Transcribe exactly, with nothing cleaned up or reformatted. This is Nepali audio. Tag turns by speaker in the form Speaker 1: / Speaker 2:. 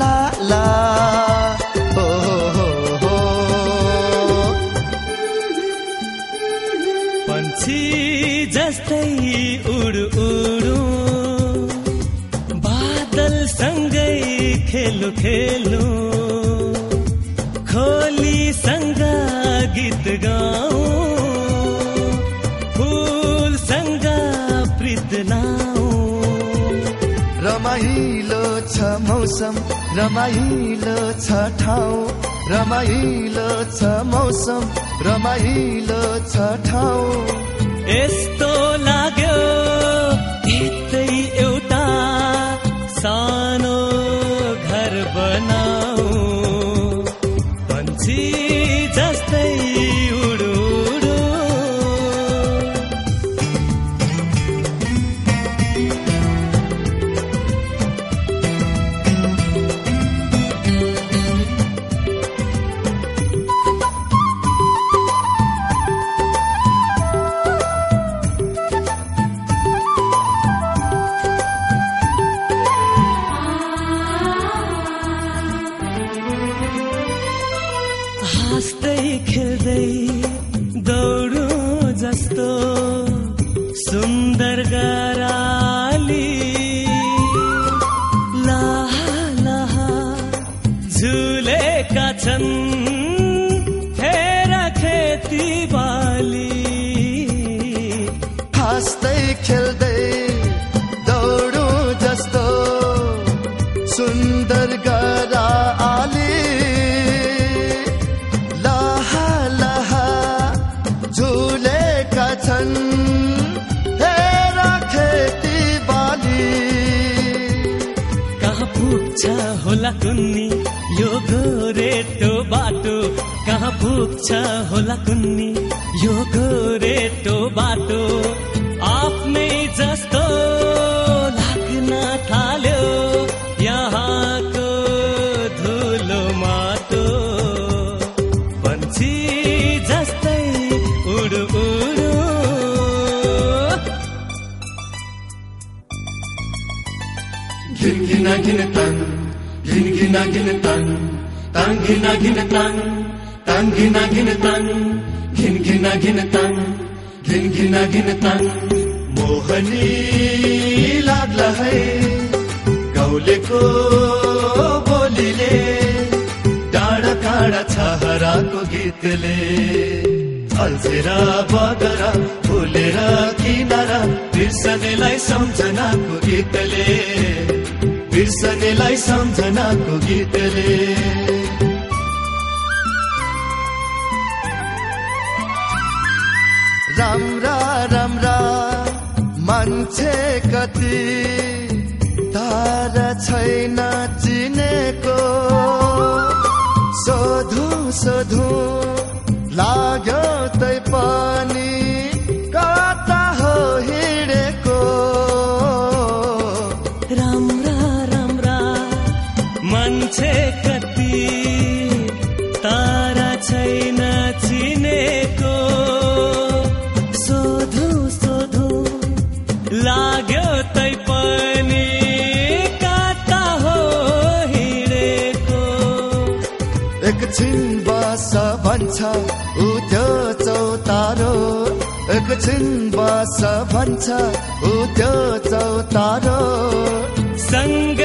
Speaker 1: ला ला हो हो हो।
Speaker 2: पंछी जस्तै उडु उडु बादल सँगै खेलु खेलु खोली सँग गीत गाऊ फूल सँग प्रीत नाऊ।
Speaker 1: रमाइलो छ मौसम रमाइलो छ ठाउँ रमाइलो छ मौसम रमाइलो छ ठाउँ।
Speaker 2: यस्तो लाग्यो यतै एउटा सानो घर बनाऊ पंछी जस्तै उडु उडु। हाँस्दै खेल्दै दौडु जस्तो सुन्दर गराली लाहा लाहा झुलेका छन् हेर खेती बाली।
Speaker 1: हाँस्दै खेल्दै दौडु जस्तो सुन्दर गराली लाहा लाहा झुलेका छन् हेर खेती बाली।
Speaker 2: कहाँ पुग्छ होला कुन्नी यो गोरेटो बाटो कहाँ पुग्छ होला कुन्नी यो गोरेटो बाटो। आफ्नै जस्तो लाग्न थाल्यो यहाँको धुलो माटो पंछी जस्तै उडु उडु।
Speaker 3: घिन घिन घिन तन घिन घिन घिन तन तन घिन घिन तन तन घिन घिन तन घिन घिन घिन तन घिन घिन घिन तन। मोहनी लाग्ला है गाउँलेको बोलीले डाँडा काँडा छहराको गीतले अल्झेर बगर फुलेर किनारा बिर्सनेलाई सम्झनाको गीतले बिर्सनेलाई सम्झनाको गीतले।
Speaker 1: राम्रा राम्रा मान्छे कति तारा छैन चिनेको सोधु सोधु लाग्यो तै पनि कता हो हिँडेको।
Speaker 2: राम्रा राम्रा मान्छे कति तारा छैन चिनेको सोधु सोधु लाग्यो तै पनि कता हो हिँडेको।
Speaker 1: एकछिन बस भन्छ उ त्यो चौतारो एकछिन बस भन्छ उ त्यो चौतारो
Speaker 2: सँग